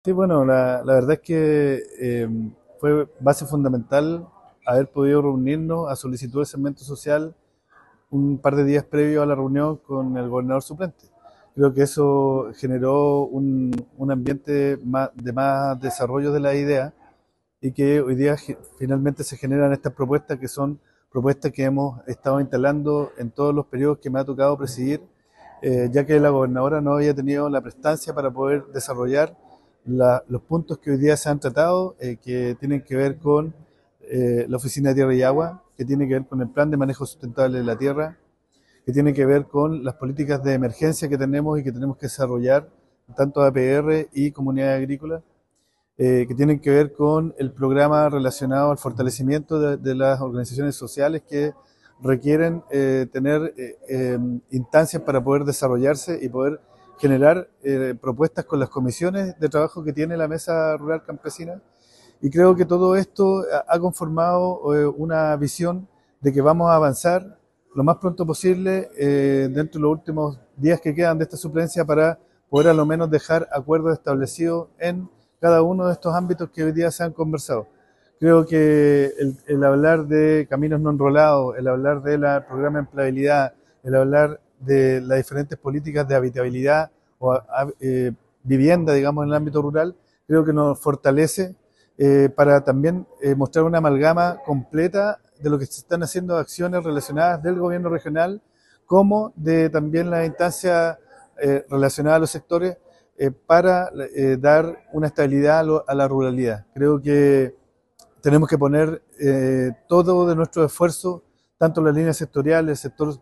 Sí, bueno, la verdad es que fue base fundamental haber podido reunirnos a solicitud del segmento social un par de días previo a la reunión con el gobernador suplente. Creo que eso generó un ambiente de más desarrollo de la idea y que hoy día finalmente se generan estas propuestas que son propuestas que hemos estado instalando en todos los periodos que me ha tocado presidir, ya que la gobernadora no había tenido la prestancia para poder desarrollar los puntos que hoy día se han tratado, que tienen que ver con la Oficina de Tierra y Agua, que tiene que ver con el Plan de Manejo Sustentable de la Tierra, que tiene que ver con las políticas de emergencia que tenemos y que tenemos que desarrollar, tanto APR y comunidades agrícolas, que tienen que ver con el programa relacionado al fortalecimiento de las organizaciones sociales que requieren tener instancias para poder desarrollarse y poder generar propuestas con las comisiones de trabajo que tiene la Mesa Rural Campesina. Y creo que todo esto ha conformado una visión de que vamos a avanzar lo más pronto posible dentro de los últimos días que quedan de esta suplencia para poder a lo menos dejar acuerdos establecidos en cada uno de estos ámbitos que hoy día se han conversado. Creo que el hablar de caminos no enrolados, el hablar del programa de empleabilidad, el hablar de las diferentes políticas de habitabilidad o vivienda, digamos, en el ámbito rural, creo que nos fortalece para también mostrar una amalgama completa de lo que se están haciendo acciones relacionadas del gobierno regional, como de también las instancias relacionadas a los sectores para dar una estabilidad a la ruralidad. Creo que tenemos que poner todo de nuestro esfuerzo, tanto las líneas sectoriales,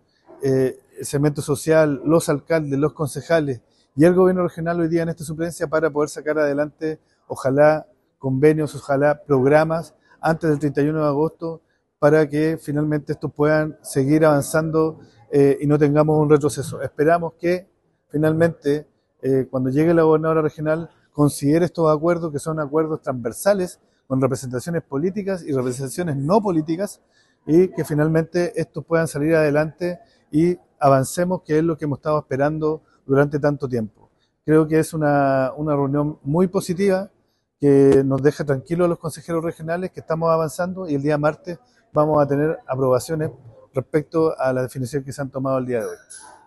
el segmento social, los alcaldes, los concejales y el gobierno regional hoy día en esta suplencia para poder sacar adelante, ojalá, convenios, ojalá, programas antes del 31 de agosto para que finalmente estos puedan seguir avanzando y no tengamos un retroceso. Esperamos que finalmente, cuando llegue la gobernadora regional, considere estos acuerdos que son acuerdos transversales con representaciones políticas y representaciones no políticas y que finalmente estos puedan salir adelante y avancemos, que es lo que hemos estado esperando durante tanto tiempo. Creo que es una reunión muy positiva que nos deja tranquilos a los consejeros regionales que estamos avanzando y el día martes vamos a tener aprobaciones respecto a la definición que se han tomado el día de hoy.